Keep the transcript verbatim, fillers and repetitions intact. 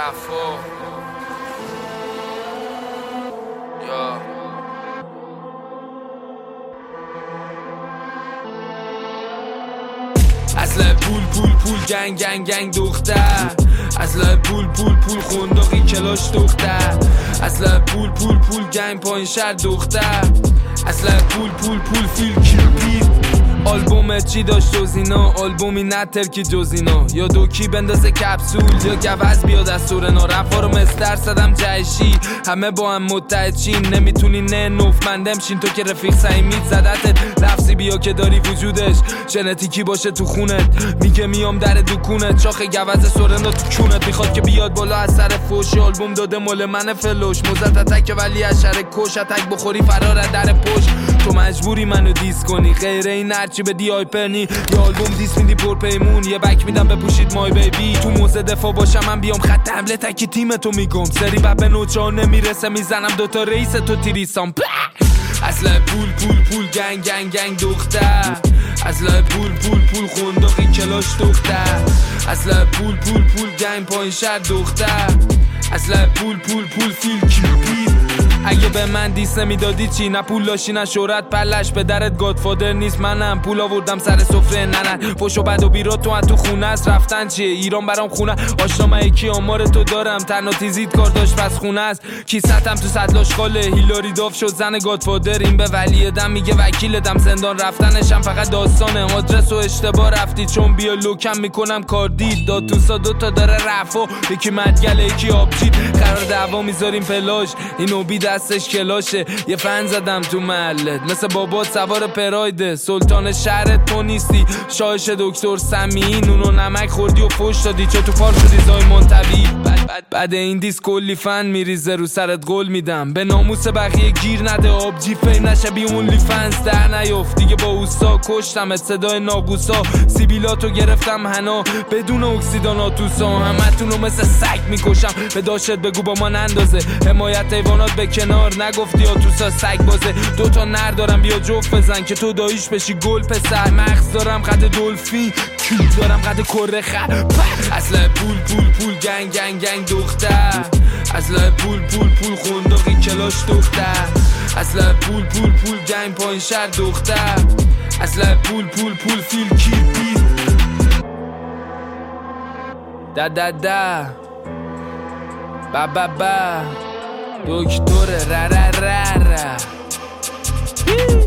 رفا یا اصلا پول پول پول گنگ گنگ گنگ دختر اصلا پول پول پول خونداقی کلاش دختر اصلا پول پول پول گنگ پایین شهر دختر اصلا پول پول پول فیل کیپید آلبومت چی داشت جز اینا آلبومی نتر که جز اینا یا دوکی بندازه کپسول یا گوز بیاد از سورنا رفا رو مستر صدم جهشی همه با هم متحد چین نمیتونی نه نوفمندم شین تو که رفیق سعیمید زدتت لفظی بیا که داری وجودش ژنتیکی باشه تو خونت میگه میام در دکونت چاخ گوز سورنا تو کونت میخواد که بیاد بالا از سر فوش آلبوم داده مال من فلوش موزت اتک ولی از شر کش اتک بخوری فرار در پشت تو مجبوری منو دیس کنی غیر این هرچی بدی آیپرنی یا آلبوم دیس میدی پر پیمون یه بک میدم بپوشید مای بیبی تو موزه دفاع باشم من بیام خط حمله تکی تیم تو میگم سری بب به نوچا نمیرسه میزنم دوتا رئیس تو تیریسام اصلا پول پول پول گنگ گنگ گنگ دختر اصلا پول پول پول خونداقی کلاش دختر اصلا پول پول پول گنگ پایین شهر دختر اصلا پول پول پول فیل کیپید اگه به من دیس نمیدادی چی نه پول داشتی نه شهرت پلش به درت گادفادر نیست منم پول آوردم سر سفره نه نه پشت و بد و بیرا تو تو خونه است رفتن چیه ایران برام خونه آشنا من یکی آمار تو دارم تنها تیزید کار داشت پس خونه است کیستم تو صدلاش خاله هیلاری داف شد زن گادفادر این به ولی دم میگه وکیل دم زندان رفتنشم فقط داستانه آدرس و اشتباه رفتی چون بیا لوکم میکنم کار دید داد توسا دوتا داره رفا یکی مدگله یکی آبجید قرار دعوا میذاریم پلاش اینو بی دستش کلاشه یه فن زدم تو محلت مثل بابات سوار پرایده سلطان شهرت تو نیستی شاهش دکتر سمی نونو نمک خوردی و فوش دادی چو تو پار شدی زایمان طبیعی بعد این دیس کلی فن میریزه رو سرت قول میدم به ناموس بقیه گیر نده آبجی فیم نشه بی اونلی فنز در نیفت دیگه با اوستا کشتم صدای ناقوسا سیبیلاتو گرفتم هنا بدون اکسیداناتوسا همتونو مثل سگ میکشم به داشت بگو با من اندازه حمایت حیوانات به کنار نگفتی آتوسا سگ بازه دوتا نر دارم بیا جفت بزن که تو داییش بشی گل پسر مغز دارم قد دلفین کیل دارم قد کره خر اصلا پول پول پول گنگ گنگ گنگ دختر اصلا پول پول پول خونداقی کلاش دختر اصلا پول پول پول گنگ پایین شهر دختر اصلا پول پول پول فیل کیپید دا دا دا با با با دکتر را را را را